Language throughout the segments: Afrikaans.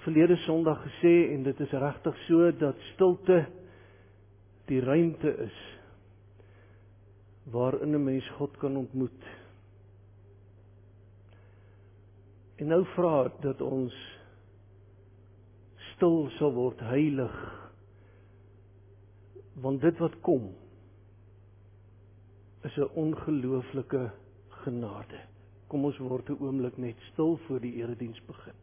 verlede Sondag gesê, en dit is regtig so, dat stilte die ruimte is, waarin 'n mens God kan ontmoet. En nou vra ek dat ons stil sal word, heilig, want dit wat kom, is 'n ongelooflike genade. Kom ons word 'n oomblik net stil voor die erediens begin.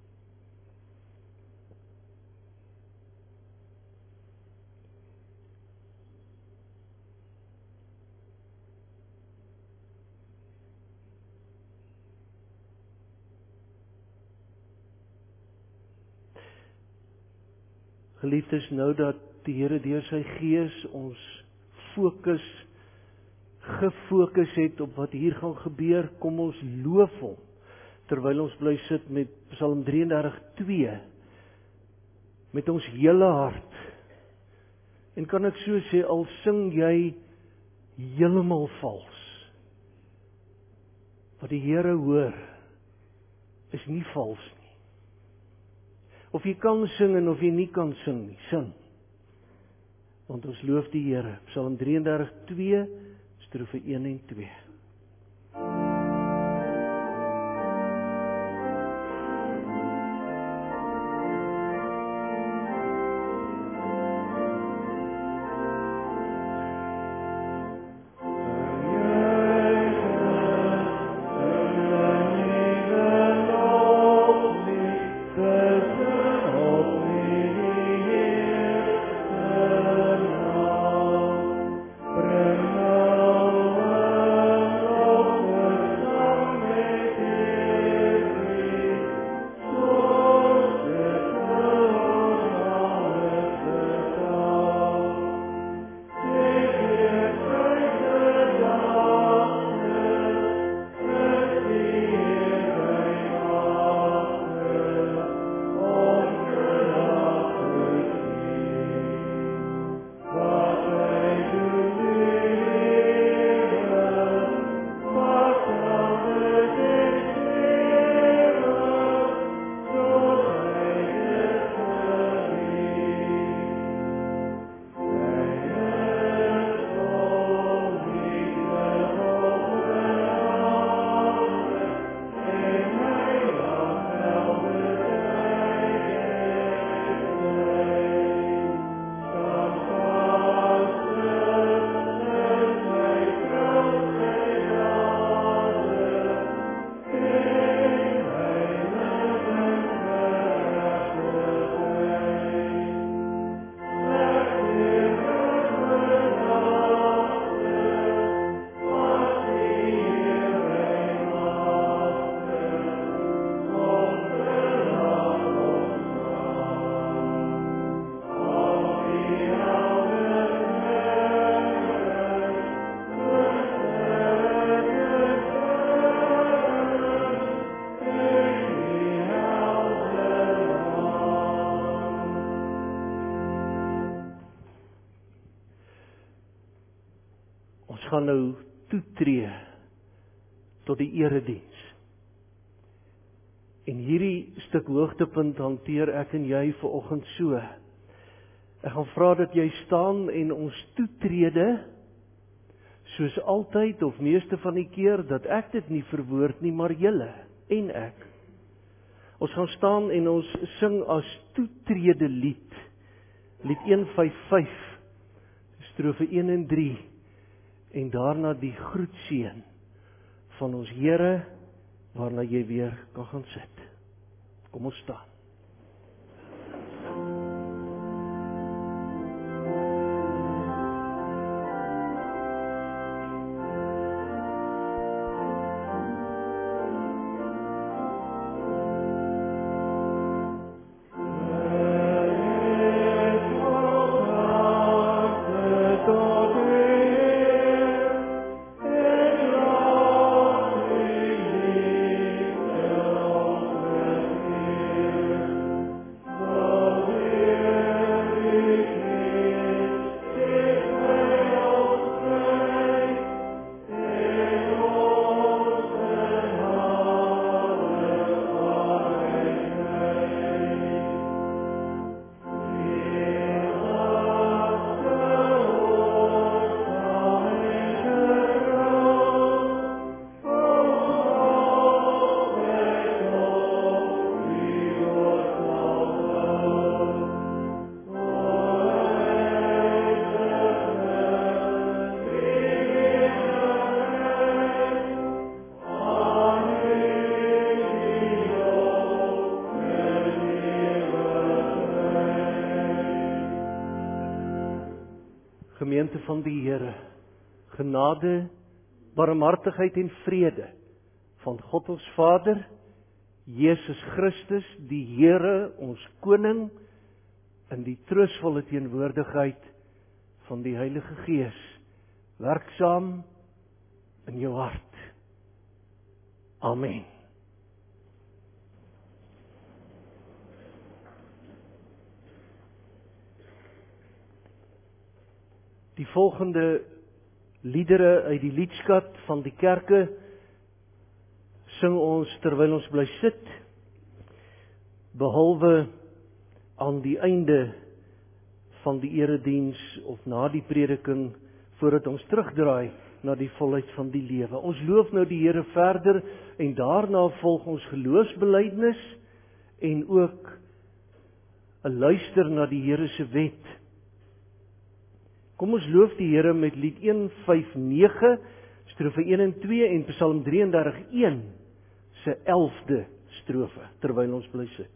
Geliefdes, nou dat die Here deur sy Gees ons gefokus het op wat hier gaan gebeur, kom ons loof hom, terwyl ons bly sit met Psalm 33:2, met ons hele hart. En kan ek so sê, al sing jy heeltemal vals, wat die Here hoor, is nie vals nie. Of jy kan sing en of jy nie kan sing nie, sing. Want ons loof die Here. Psalm 33:2, strofe 1 en 2. Gaan nou toetree tot die erediens. En hierdie stuk hoogtepunt hanteer ek en jy vanoggend so. Ek gaan vra dat jy staan en ons toetrede, soos altyd of meeste van die keer, dat ek dit nie verwoord nie, maar julle en ek. Ons gaan staan en ons sing as toetrede lied. Lied 155, strofe 1 en 3. En daarna die groetseën van ons Here, waarna jy weer kan gaan sit. Kom ons staan. gemeente van die Here, genade, barmhartigheid en vrede van God ons Vader, Jesus Christus, die Here, ons Koning, in die troostvolle teenwoordigheid van die Heilige Gees, werksaam in jou hart. Amen. Die volgende liedere uit die liedskat van die kerke sing ons terwyl ons bly sit, behalwe aan die einde van die erediens of na die prediking, voordat ons terugdraai na die volheid van die lewe. Ons loof nou die Here verder en daarna volg ons geloofsbelijdenis en ook 'n luister na die Here se wet. Kom ons loof die Here met lied 159, strofe 1 en 2 en Psalm 33:1 se 11de strofe, terwyl ons bly sit.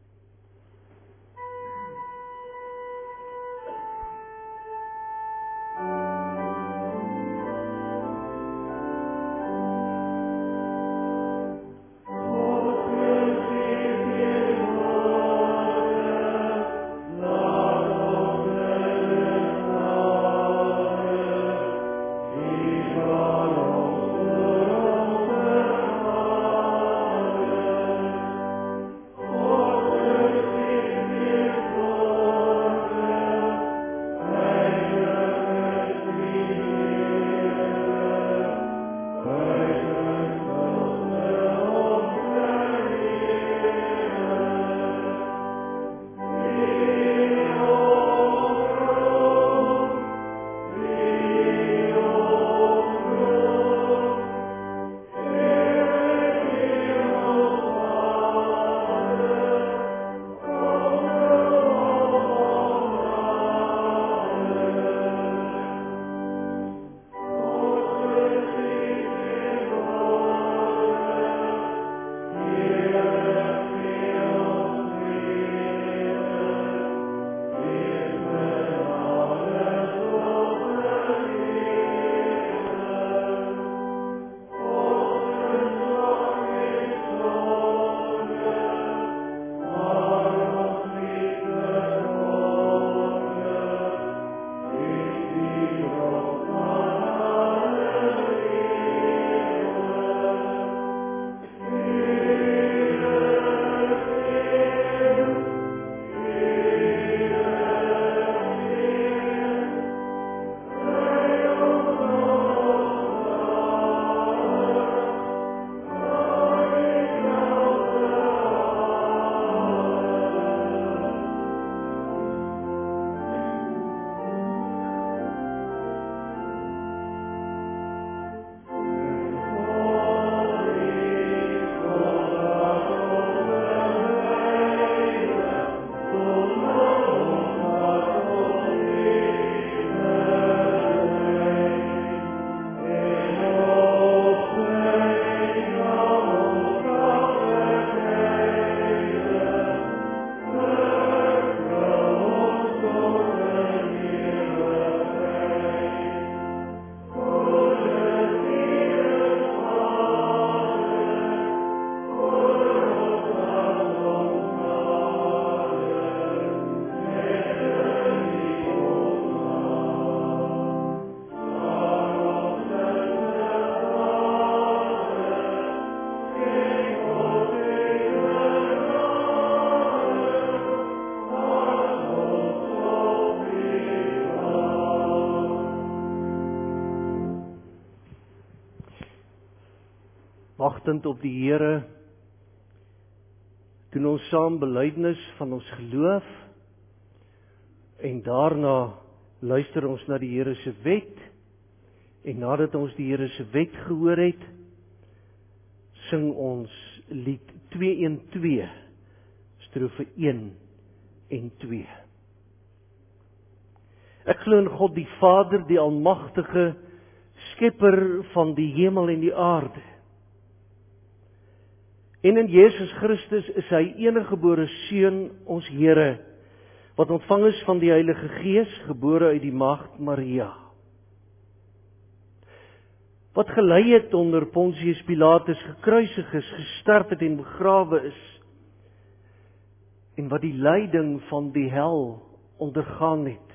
Wagtend op die Here, doen ons saam belydenis van ons geloof en daarna luister ons na die Here se wet en nadat ons die Here se wet gehoor het, sing ons lied 212, strofe 1 en 2. Ek glo in God die Vader, die almagtige, skepper van die hemel en die aarde. En in Jesus Christus is hy eniggebore Seun, ons Here, wat ontvang is van die Heilige Gees, gebore uit die maagd Maria. Wat gelei het onder Pontius Pilatus, gekruisig is, gesterf het en begrawe is, en wat die lyding van die hel ondergaan het.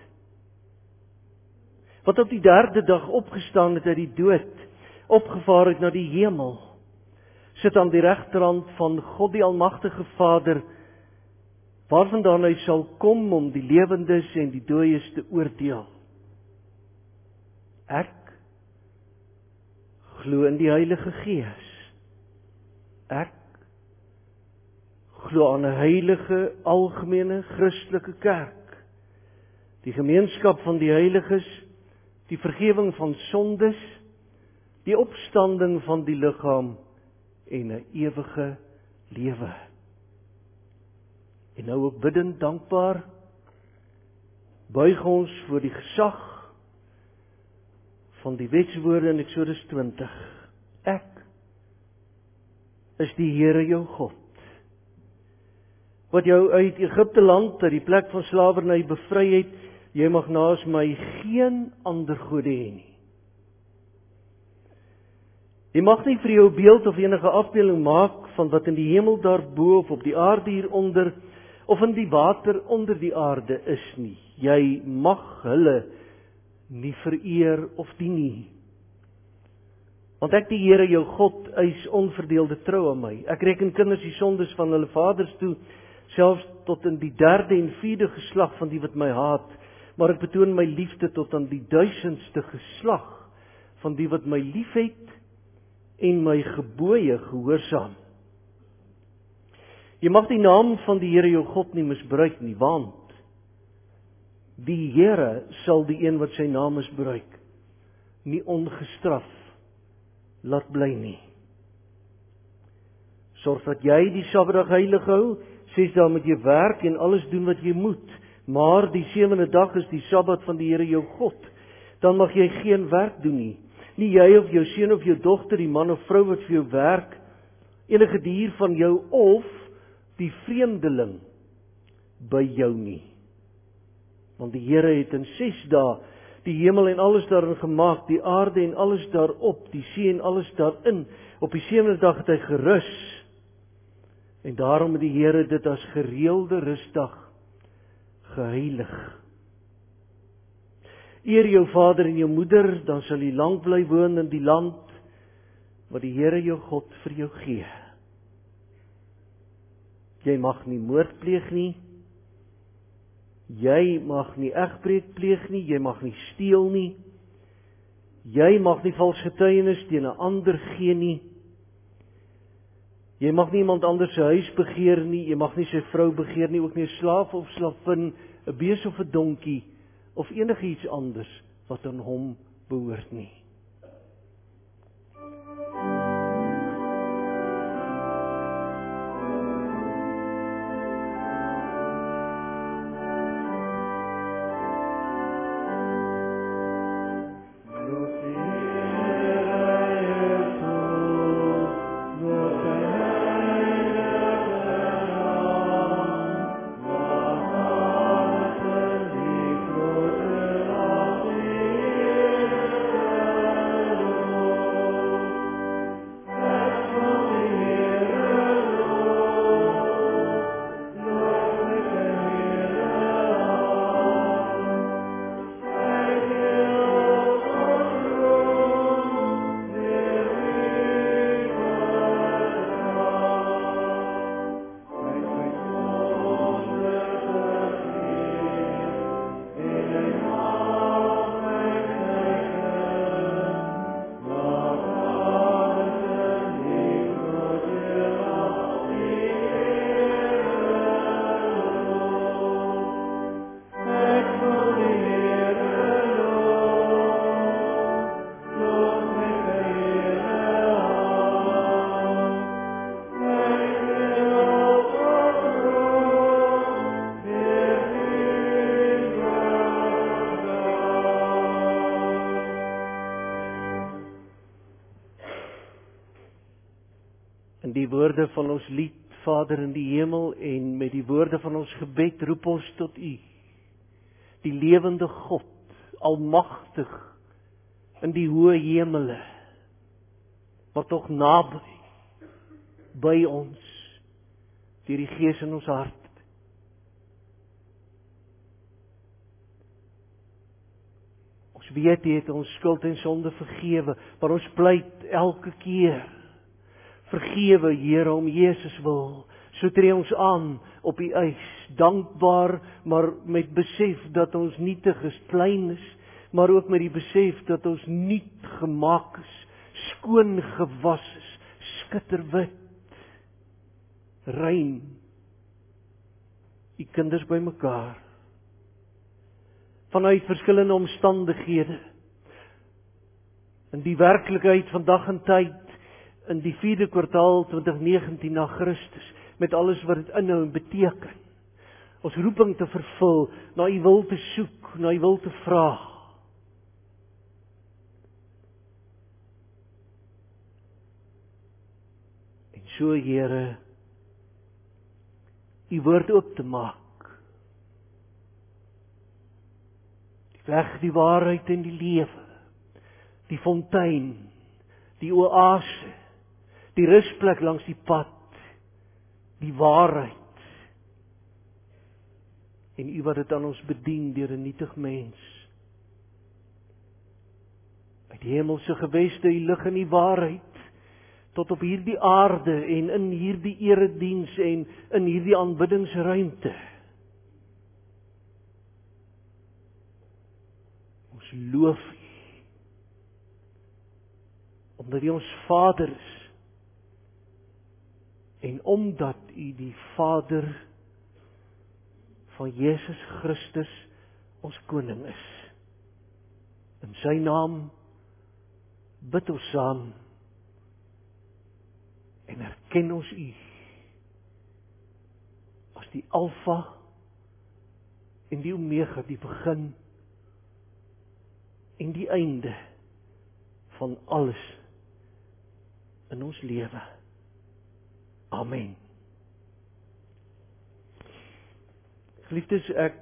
Wat op die 3de dag opgestaan het uit die dood, opgevaar het na die hemel, sit aan die regterhand van God die Almagtige Vader, waarvandaan hy sal kom om die lewendes en die dooies te oordeel. Ek glo in die Heilige Gees. Ek glo aan 'n heilige, algemene, Christelike kerk, die gemeenskap van die heiliges, die vergifnis van sondes, die opstanding van die liggaam en 'n ewige lewe. En nou ook bidend dankbaar, buig ons voor die gesag van die wetswoorde in Eksodus 20. Ek is die Here jou God, wat jou uit Egipte land, uit die plek van slawerny bevry het. Jy mag naas my geen ander gode hê nie. Jy mag nie vir jou beeld of enige afbeelding maak van wat in die hemel daarbo of op die aarde hieronder of in die water onder die aarde is nie. Jy mag hulle nie vereer of dien nie. Want ek, die Here jou God, eis onverdeelde trou aan my. Ek reken kinders die sondes van hulle vaders toe, selfs tot in die 3de en 4de geslag van die wat my haat, maar ek betoon my liefde tot aan die 1000ste geslag van die wat my liefhet en my gebooie gehoorsaam. Jy mag die naam van die Here jou God nie misbruik nie, want die Here sal die een wat sy naam misbruik nie ongestraf laat bly nie. Sorg dat jy die Sabbatdag heilig hou. 6 dae moet jy werk en alles doen wat jy moet, maar die 7de dag is die Sabbat van die Here jou God. Dan mag jy geen werk doen nie. Nie jy of jou seun of jou dogter, die man of vrou wat vir jou werk, enige dier van jou of die vreemdeling by jou nie. Want die Here het in 6 dae die hemel en alles daarin gemaak, die aarde en alles daarop, die see en alles daarin. Op die 7de dag het hy gerus. En daarom het die Here dit as gereelde rusdag geheilig. Eer jou vader en jou moeder, dan sal jy lank bly woon in die land wat die Here jou God vir jou gee. Jy mag nie moord pleeg nie. Jy mag nie egbreek pleeg nie. Jy mag nie steel nie. Jy mag nie vals getuienis teen 'n ander gee nie. Jy mag nie iemand anders se huis begeer nie. Jy mag nie sy vrou begeer nie, ook nie 'n slaaf of slavin, 'n bees of 'n donkie of enigiets anders wat aan hom behoort nie. In die woorde van ons lied, Vader in die hemel, en met die woorde van ons gebed roep ons tot U. die lewende God, almagtig in die hoë hemele, maar tog naby by ons deur die Gees in ons hart. Ons weet hy het ons skuld en sonde vergewe, maar ons pleit elke keer, vergewe Here om Jesus wil. So tree ons aan op die ys, dankbaar, maar met besef dat ons nietig is, klein is, maar ook met die besef dat ons nuut gemaak is, skoon gewas is, skitterwit, rein, die kinders by mekaar, vanuit verskillende omstandighede, in die werklikheid van dag en tyd, in die 4de kwartaal 2019 na Christus, met alles wat dit inhou en beteken, ons roeping te vervul, na U wil te soek, na U wil te vra. En so, Here, U woord oop te maak. Die weg, die waarheid en die lewe, die fontein, die oase, die rusplek langs die pad, die waarheid, en U wat dit aan ons bedien deur 'n nietig mens. Uit die hemelse geweste, U lig in die waarheid, tot op hierdie aarde en in hierdie erediens en in hierdie aanbiddingsruimte. Ons loof U, omdat U ons Vader is, en omdat U die Vader van Jesus Christus ons koning is. In sy naam bid ons saam en erken ons U as die Alfa en die Omega, die begin en die einde van alles in ons lewe. Amen. Geliefdes, ek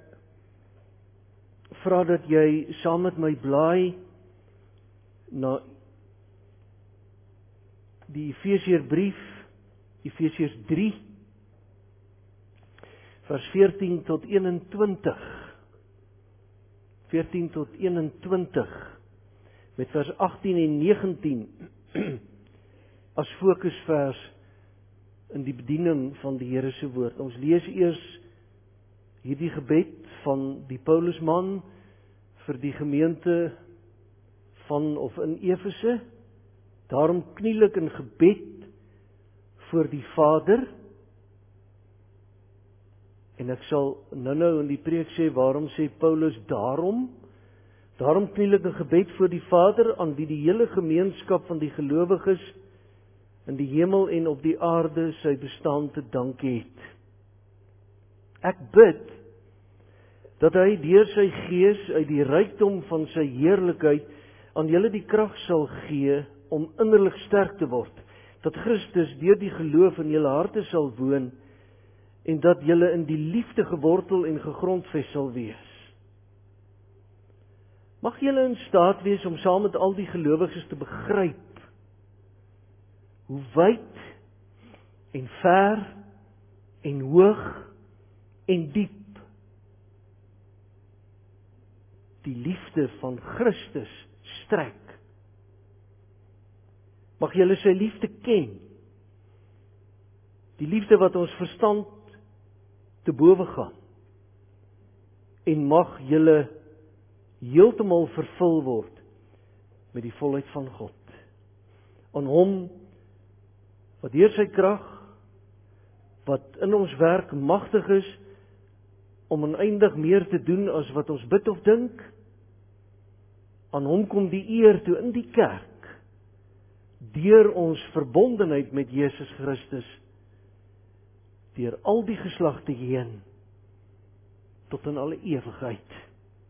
vra dat jy saam met my blaai na die Efesiërbrief, Efesiërs 3, vers 14 tot 21. 14 tot 21, met vers 18 en 19 as fokusvers in die bediening van die Here se woord. Ons lees eers hierdie gebed van die Paulusman vir die gemeente van of in Efese. Daarom kniel ek in gebed voor die Vader. En ek sal nou in die preek sê, waarom sê Paulus daarom? Daarom kniel ek in gebed voor die Vader, aan wie die hele gemeenskap van die gelowiges in die hemel en op die aarde sy bestaan te dank het. Ek bid dat hy deur sy Gees uit die rykdom van sy heerlikheid aan julle die krag sal gee om innerlik sterk te word, dat Christus deur die geloof in julle harte sal woon en dat julle in die liefde gewortel en gegrondves sal wees. Mag julle in staat wees om saam met al die gelowiges te begryp hoe wyd en ver en hoog en diep die liefde van Christus strek. Mag julle sy liefde ken, die liefde wat ons verstand te bowe gaan, en mag julle heeltemal vervul word met die volheid van God. Aan hom wat deur sy krag, wat in ons werk magtig is, om oneindig meer te doen as wat ons bid of dink, aan hom kom die eer toe in die kerk, deur ons verbondenheid met Jesus Christus, deur al die geslagte heen, tot in alle ewigheid.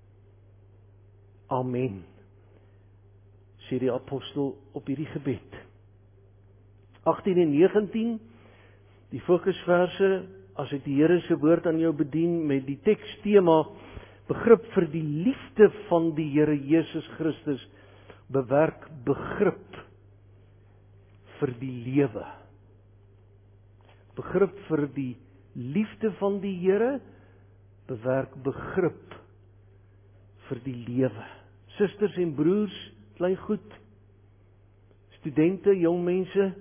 Amen, sê die apostel op hierdie gebed. 18 en 19, die fokusverse, as ek die Here se woord aan jou bedien met die tekstema Begrip vir die liefde van die Here Jesus Christus bewerk begrip vir die lewe. Begrip vir die liefde van die Here bewerk begrip vir die lewe. Susters en broers, klein goed, studente, jong mense,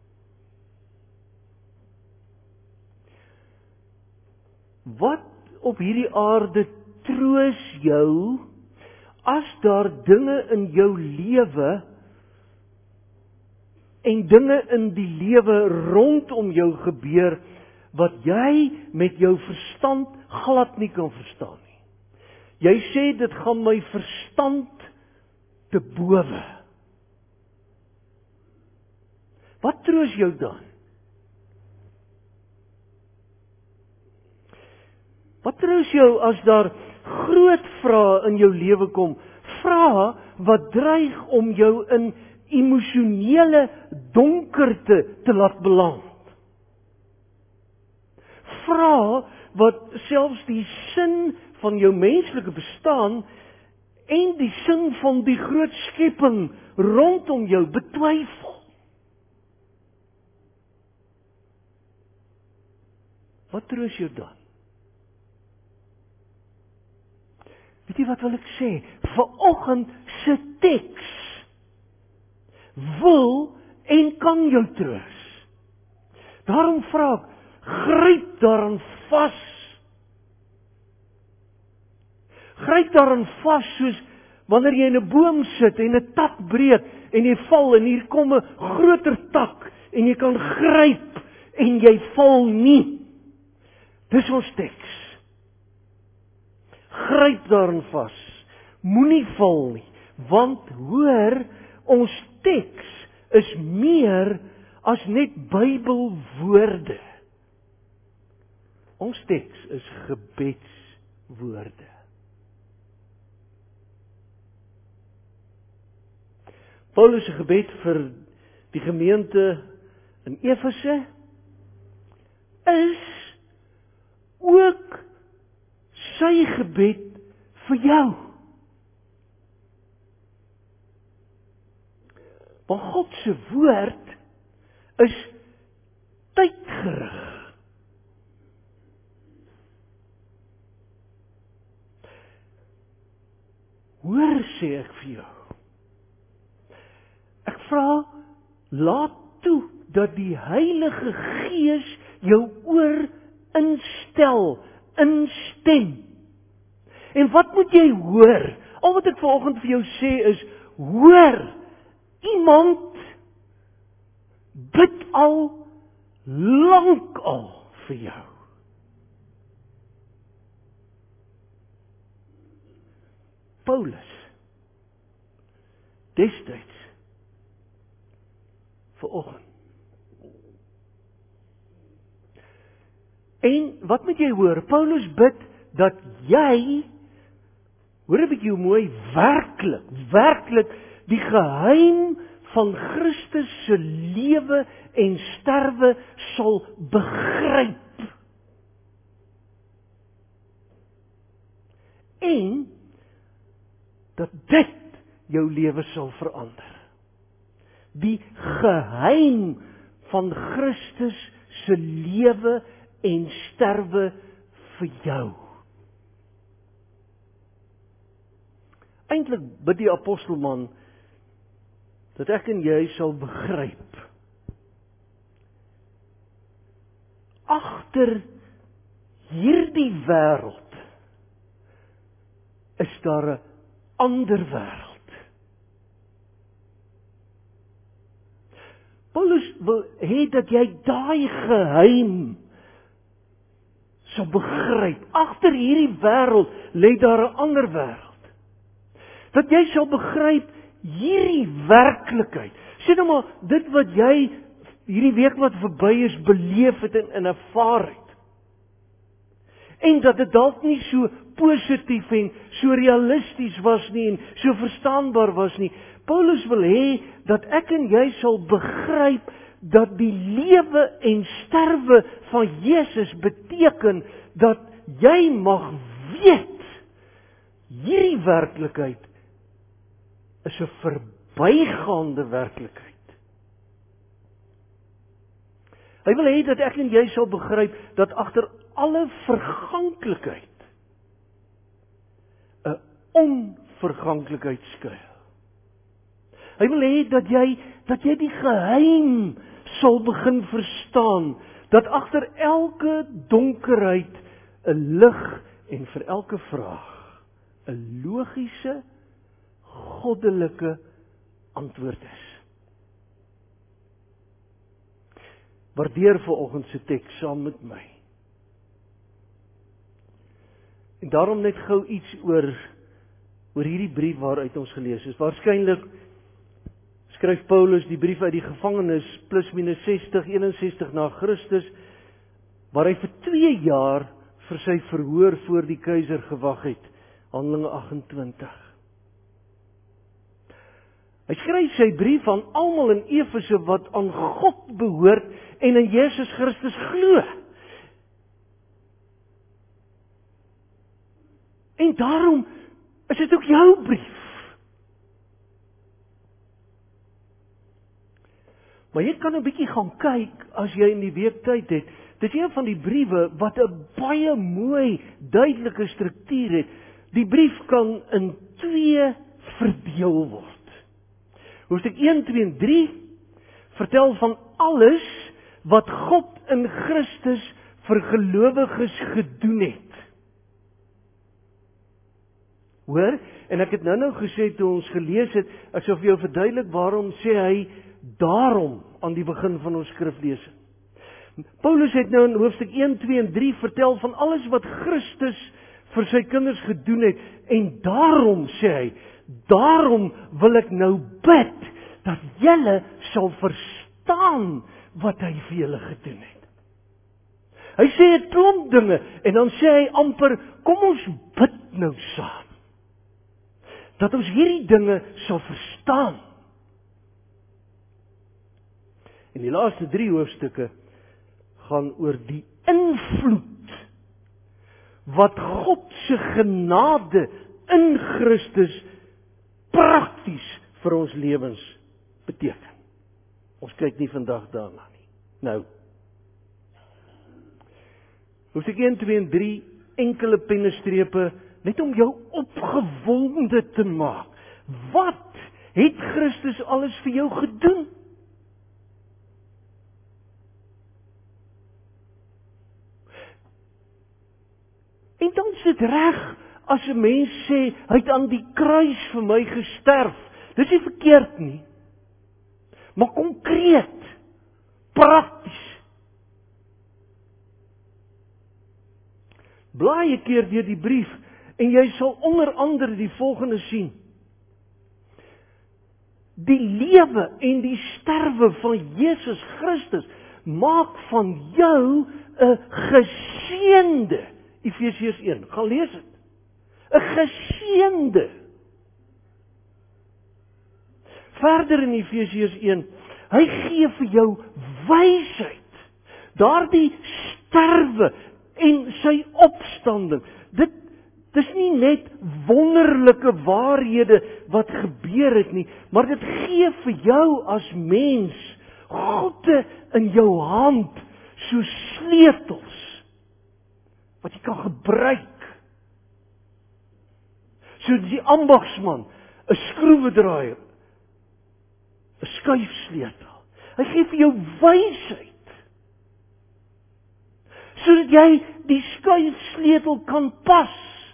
wat op hierdie aarde troos jou as daar dinge in jou lewe en dinge in die lewe rondom jou gebeur wat jy met jou verstand glad nie kan verstaan nie. Jy sê dit gaan my verstand te bowe. Wat troos jou dan? Wat troos jou as daar groot vrae in jou lewe kom? Vrae wat dreig om jou in emosionele donkerte te laat beland. Vrae wat selfs die sin van jou menslike bestaan en die sin van die groot skepping rondom jou betwyfel. Wat troos jou dan? Weet jy wat wil ek sê? Vanoggend se teks wil en kan jou troos. Daarom vra ek, gryp daarin vas. Gryp daarin vas soos wanneer jy in 'n boom sit en 'n tak breek en jy val en hier kom 'n groter tak en jy kan gryp en jy val nie. Dis ons teks. Gryp daarin vas. Moenie val nie, want hoor, ons teks is meer as net Bybelwoorde. Ons teks is gebedswoorde. Paulus se gebed vir die gemeente in Efese is ook sy gebed vir jou. Want God se woord is tydgerig. Hoor, sê ek vir jou. Ek vra, laat toe dat die Heilige Gees jou oor instem. En wat moet jy hoor? Al wat ek vanoggend vir jou sê is, hoor, iemand bid al lank al vir jou. Paulus, destyds, vanoggend. En wat moet jy hoor? Paulus bid dat jy, hoor 'n bietjie hoe mooi, werklik die geheim van Christus se lewe en sterwe sal begryp. En dat dit jou lewe sal verander. Die geheim van Christus se lewe en sterwe vir jou. Eintlik bid die apostelman dat ek en jy sal begryp. Agter hierdie wêreld is daar 'n ander wêreld. Paulus wil hê dat jy daai geheim sal begryp. Agter hierdie wêreld lê daar 'n ander wêreld. Dat jy sal begryp hierdie werklikheid. Sê nou maar dit wat jy hierdie week wat verby is beleef het en ervaar het. En dat dit dalk nie so positief en so realisties was nie en so verstaanbaar was nie. Paulus wil hê dat ek en jy sal begryp dat die lewe en sterwe van Jesus beteken dat jy mag weet hierdie werklikheid is 'n verbygaande werklikheid. Hy wil hê dat ek en jy sal begryp dat agter alle verganklikheid 'n onverganklikheid skuil. Hy wil hê dat jy die geheim sal begin verstaan, dat agter elke donkerheid 'n lig en vir elke vraag 'n logiese, goddelike antwoord is. Waardeer vanoggend se teks saam met my. En daarom net gou iets oor hierdie brief waaruit ons gelees is. Waarskynlik skryf Paulus die brief uit die gevangenis plus minus 61 na Christus, waar hy vir 2 jaar vir sy verhoor voor die keiser gewag het. Handelinge 28. Hy skryf sy brief aan almal in Efese wat aan God behoort en in Jesus Christus glo. En daarom is dit ook jou brief. Maar jy kan 'n bietjie gaan kyk as jy in die week tyd het. Dit is een van die briewe wat 'n baie mooi, duidelike struktuur het. Die brief kan in 2 verdeel word. Hoofstuk 1, 2 en 3 vertel van alles wat God in Christus vir gelowiges gedoen het. Hoor, en ek het nou gesê toe ons gelees het, ek sou vir jou verduidelik waarom sê hy daarom aan die begin van ons skriflesing. Paulus het nou in hoofstuk 1, 2 en 3 vertel van alles wat Christus vir sy kinders gedoen het, en daarom sê hy, daarom wil ek nou bid, dat julle sal verstaan wat hy vir julle gedoen het. Hy sê 'n klomp dinge, en dan sê hy amper, kom ons bid nou saam, dat ons hierdie dinge sal verstaan. En die laaste 3 hoofstukke gaan oor die invloed wat God se genade in Christus prakties vir ons lewens beteken. Ons kyk nie vandag daarna nie. Nou, hoofstuk 1, 2 en 3, enkele pennestrepe, net om jou opgewonde te maak. Wat het Christus alles vir jou gedoen? En dan is dit reg as 'n mens sê, hy het aan die kruis vir my gesterf. Dis nie verkeerd nie. Maar konkreet, prakties. Blaai 'n keer deur die brief en jy sal onder andere die volgende sien. Die lewe en die sterwe van Jesus Christus maak van jou 'n geseënde. Efesiërs 1, gaan lees dit. 'n geseënde. Verder in Efesiërs 1, hy gee vir jou wysheid. Daardie sterwe en sy opstanding. Dit is nie net wonderlike waarhede wat gebeur het nie, maar dit gee vir jou as mens goede in jou hand, so sleutels wat jy kan gebruik. So die ambagsman, 'n skroewedraaier, 'n skuifsleutel. Hy gee vir jou wysheid, sodat jy die skuifsleutel kan pas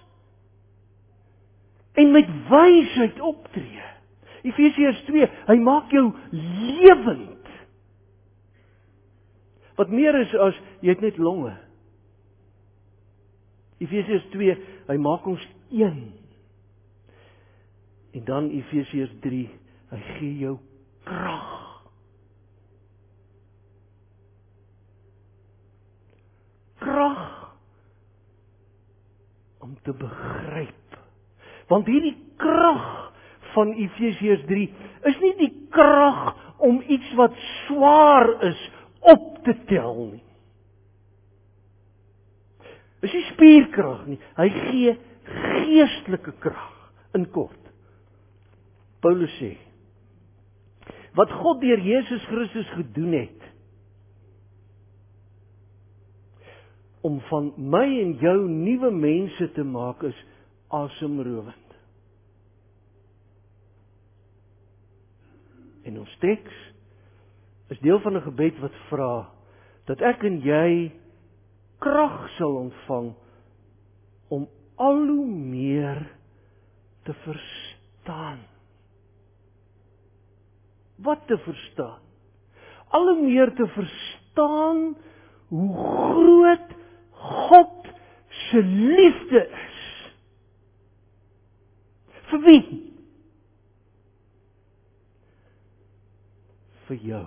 en met wysheid optree. Efesiërs 2, hy maak jou lewend. Wat meer is as jy het net longe. Efesiërs 2, hy maak ons een. En dan Efesiërs 3, hy gee jou krag. Krag om te begryp. Want hierdie krag van Efesiërs 3 is nie die krag om iets wat swaar is op te tel nie. Is nie spierkrag nie. Hy gee geestelike krag. In kort, Paulus sê, wat God deur Jesus Christus gedoen het, om van my en jou nuwe mense te maak, is asemrowend. En ons teks is deel van 'n gebed wat vra, dat ek en jy krag sal ontvang, om al hoe meer te verstaan. Wat te verstaan? Al hoe meer te verstaan, hoe groot God se liefde is. Vir wie? Vir jou.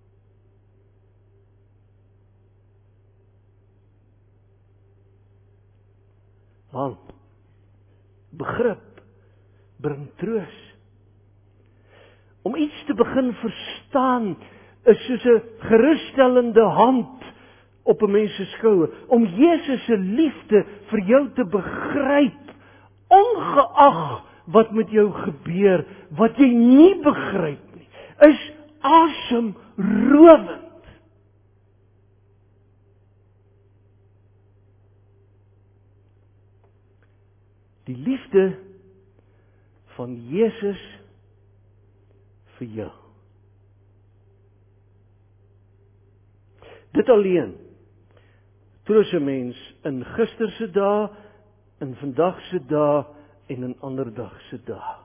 Want begrip bring troos. Om iets te begin verstaan is soos 'n gerusstellende hand op 'n mens se skouer. Om Jesus se liefde vir jou te begryp, ongeag wat met jou gebeur, wat jy nie begryp nie, is asemrowend. Die liefde van Jesus vir jou. Dit alleen troos 'n mens in gister se dae, in vandag se dae en in ander dag se dae.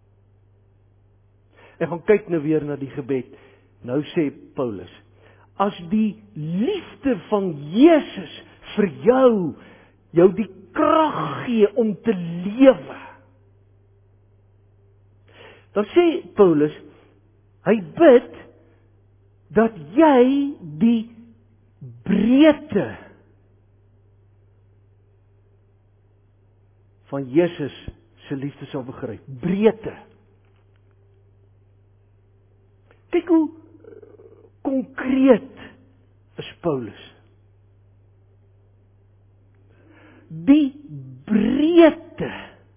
Ek gaan kyk nou weer na die gebed. Nou sê Paulus, as die liefde van Jesus vir jou die krag gee om te lewe, dan sê Paulus, hy bid dat jy die breedte van Jesus se liefde sal begryp. Breedte. Kyk hoe konkreet is Paulus. Die breedte.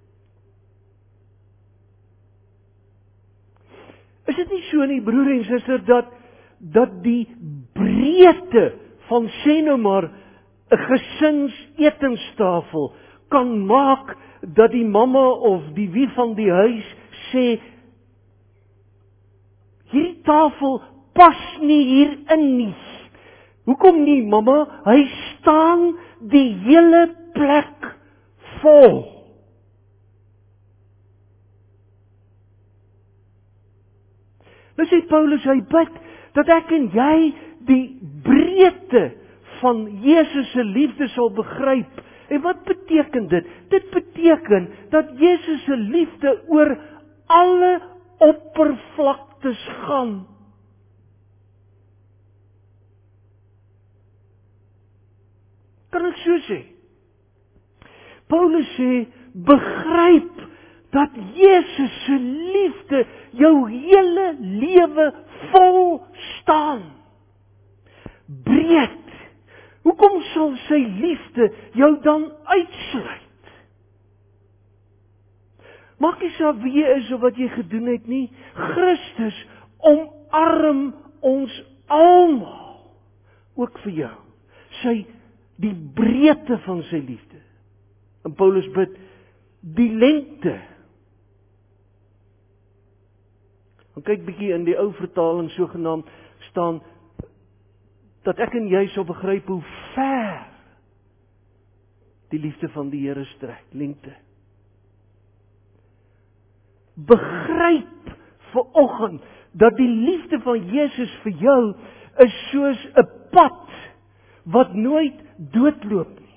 Is dit nie so nie, broer en suster, dat die breedte van, sê nou maar, 'n gesinsetenstafel kan maak dat die mamma of die wie van die huis sê, hierdie tafel pas nie hierin nie. Hoekom nie, mamma? Hy staan die hele plek vol. Nou sê Paulus, hy bid dat ek en jy die breedte van Jesus se liefde sal begryp. En wat beteken dit? Dit beteken dat Jesus se liefde oor alle oppervlaktes gaan. Kan ek so sê? Paulus sê, begryp dat Jesus se liefde jou hele lewe vol staan. Breed. Hoekom sal sy liefde jou dan uitsluit? Maak nie saak wie jy is of wat jy gedoen het nie. Christus omarm ons almal, ook vir jou. Die breedte van sy liefde. En Paulus bid, die lengte. En kyk bietjie in die ou vertaling sogenaamd staan, dat ek en jy sal begryp hoe ver die liefde van die Here strek, lengte. Begryp vanoggend dat die liefde van Jesus vir jou is soos 'n pad wat nooit doodloop nie.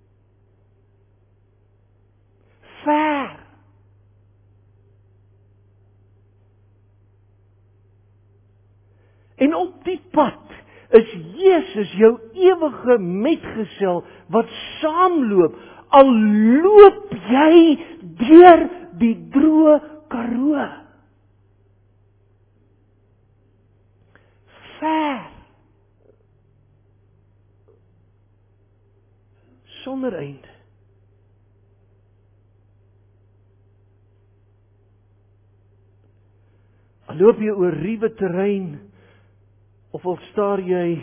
Ver. En op die pad is Jesus jou ewige metgesel wat saamloop, al loop jy deur die droë Karoo. Ver. Sonder einde. Al loop jy oor ruwe terrein, of al staar jy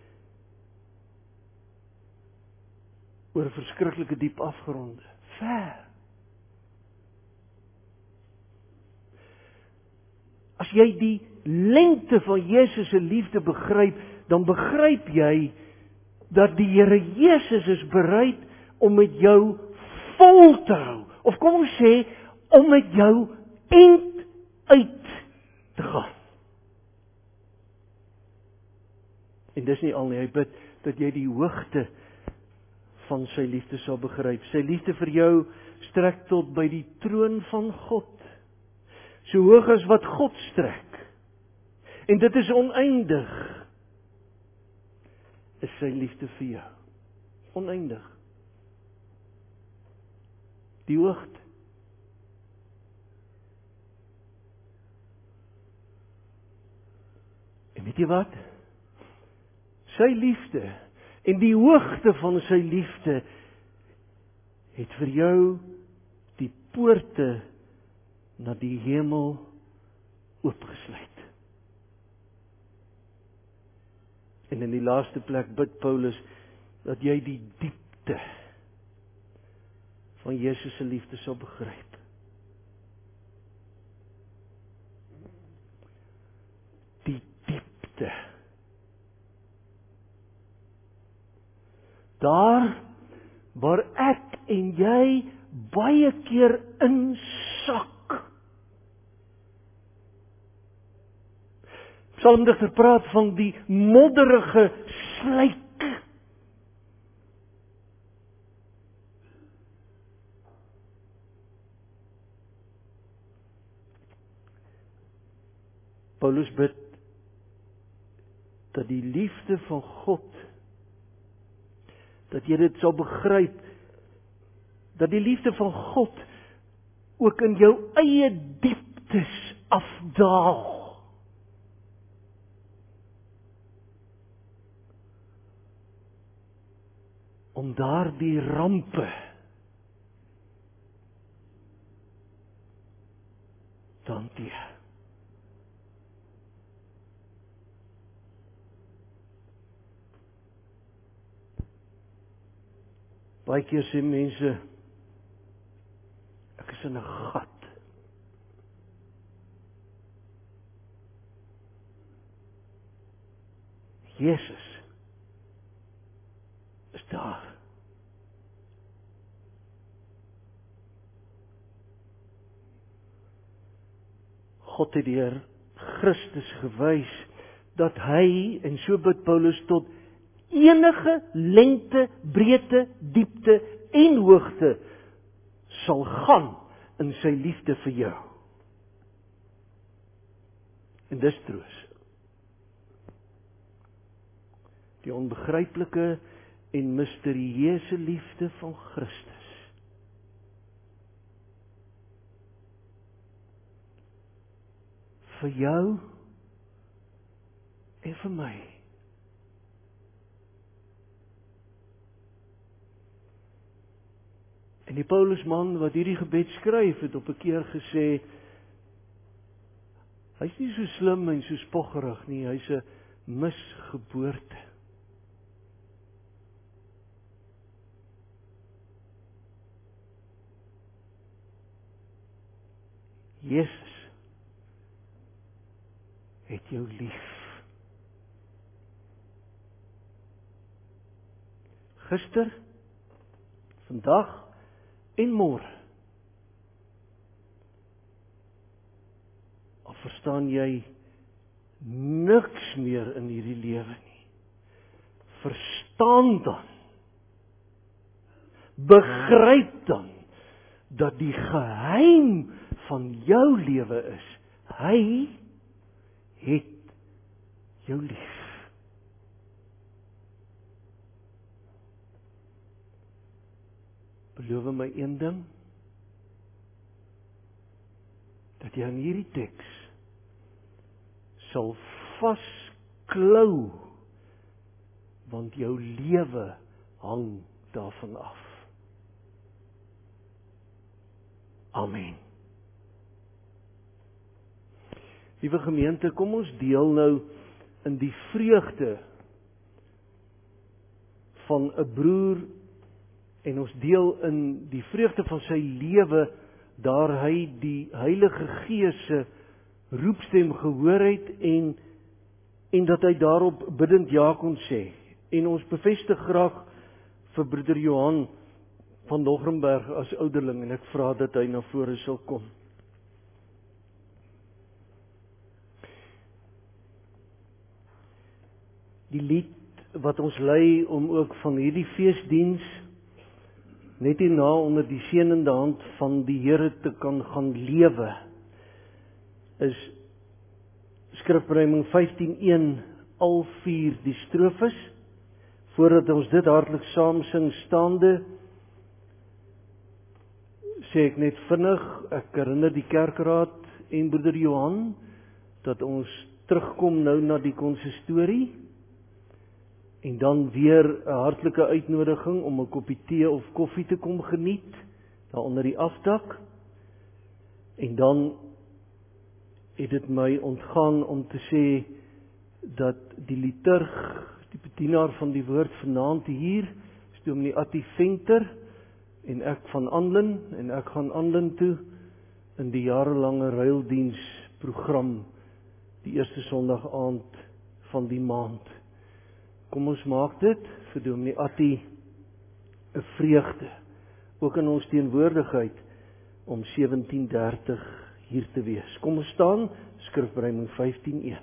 oor verskriklike diep afgronde, ver. As jy die lengte van Jesus se liefde begryp, dan begryp jy dat die Here Jesus is bereid om met jou vol te hou. Of kom ons sê, om met jou eind uit te gaan. En dis nie al nie, hy bid dat jy die hoogte van sy liefde sal begryp. Sy liefde vir jou strek tot by die troon van God. So hoog as wat God strek. En dit is oneindig. Is sy liefde vir jou. Oneindig. Die hoogte. En weet jy wat? Sy liefde en die hoogte van sy liefde het vir jou die poorte na die hemel oopgesluit. En in die laaste plek bid Paulus dat jy die diepte van Jesus se liefde sal begryp. Die diepte. Daar waar ek en jy baie keer insak. Psalmdigter praat van die modderige slyk. Paulus bid dat die liefde van God, dat jy dit sal begryp, dat die liefde van God ook in jou eie dieptes afdaal. Om daar die rampe te hanteer. Baie keer sê mense, ek is in 'n gat. Jesus is daar. God het deur Christus gewys dat hy, en so bid Paulus, tot enige lengte, breedte, diepte en hoogte sal gaan in sy liefde vir jou. En dis troos. Die onbegryplike en misterieuse liefde van Christus. Vir jou en vir my. En die Paulusman wat hierdie gebed skryf het op 'n keer gesê, hy's nie so slim en so spoggerig nie, hy's 'n misgeboorte. Jesus het jou lief. Gister, vandag en môre. Al verstaan jy niks meer in hierdie lewe nie. Verstaan dan, begryp dan, dat die geheim van jou lewe is, hy het jou lief. Beloof my een ding, dat jy aan hierdie teks sal vasklou, want jou lewe hang daarvan af. Amen. Liewe gemeente, kom ons deel nou in die vreugde van 'n broer en ons deel in die vreugde van sy lewe daar hy die Heilige Gees se roepstem gehoor het en dat hy daarop biddend ja kon sê. En ons bevestig graag vir broeder Johan van Logrenberg as ouderling en ek vra dat hy na vore sal kom. Die lied wat ons lei om ook van hierdie feesdiens net hierna onder die seënende hand van die Here te kan gaan lewe, is Skrifruiming 15:1 al 4 die strofes. Voordat ons dit hartlik saam sing staande, sê ek net vinnig, ek herinner die kerkraad en broeder Johan dat ons terugkom nou na die konsistorie en dan weer 'n hartlike uitnodiging om 'n koppie tee of koffie te kom geniet daar onder die afdak. En dan het dit my ontgaan om te sê dat die liturg, die bedienaar van die woord vanaand hier, is dominee Attie Venter en ek van Anlin en ek gaan Anlin toe in die jarelange ruildiensprogram die eerste Sondag aand van die maand. Kom ons maak dit vir dominee Attie 'n vreugde, ook in ons teenwoordigheid om 17:30 hier te wees. Kom ons staan, Skrifruiming 15:1.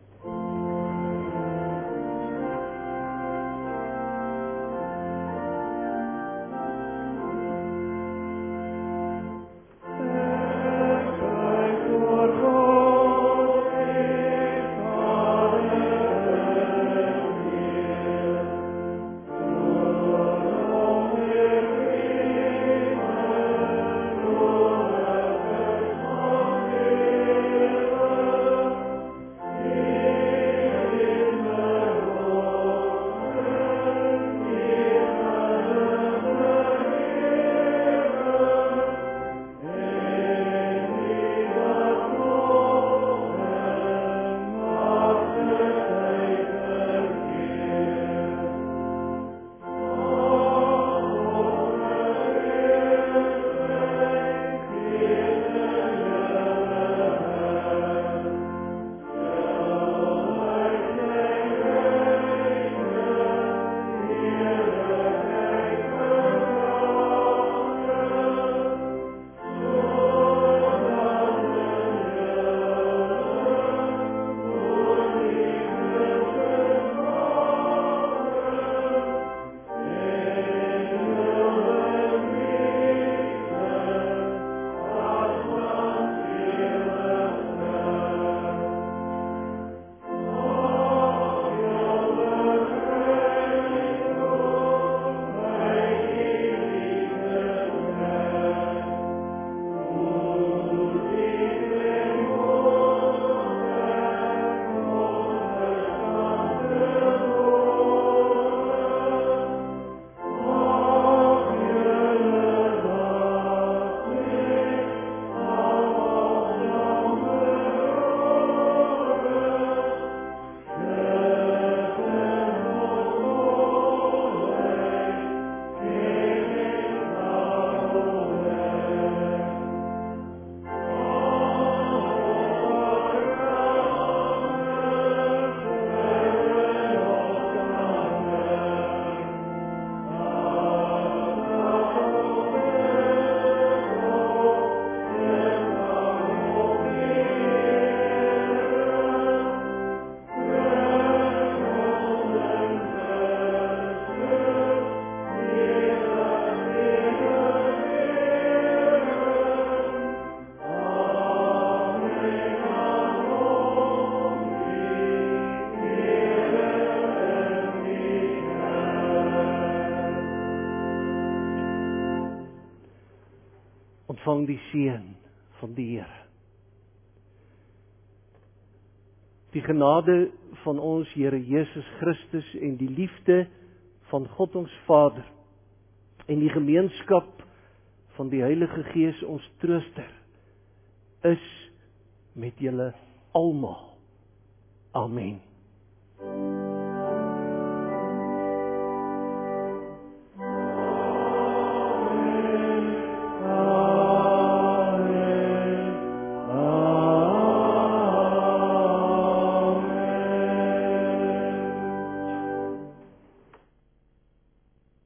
Ontvang die seën van die Here. Die genade van ons Here Jesus Christus en die liefde van God ons Vader en die gemeenskap van die Heilige Gees ons trooster is met julle almal. Amen.